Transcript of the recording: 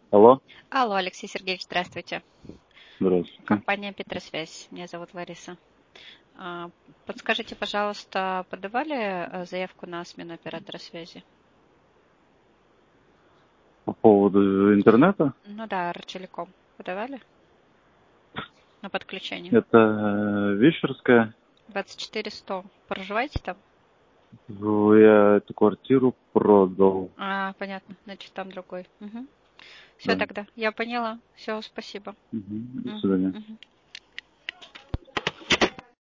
Алло, Алло, Алексей Сергеевич, здравствуйте. здравствуйте. Компания Петросвязь. Меня зовут Лариса. А, Подскажите, пожалуйста, подавали заявку на смену оператора связи? По поводу интернета, Ну да, Ростелеком. Подавали на подключение? это Вещерская. 24100. Проживаете там? Я эту квартиру продал. Понятно. Значит, там другой. Все Да. тогда. Я поняла. Все, спасибо. Мгм. До Мгм, свидания. мгм.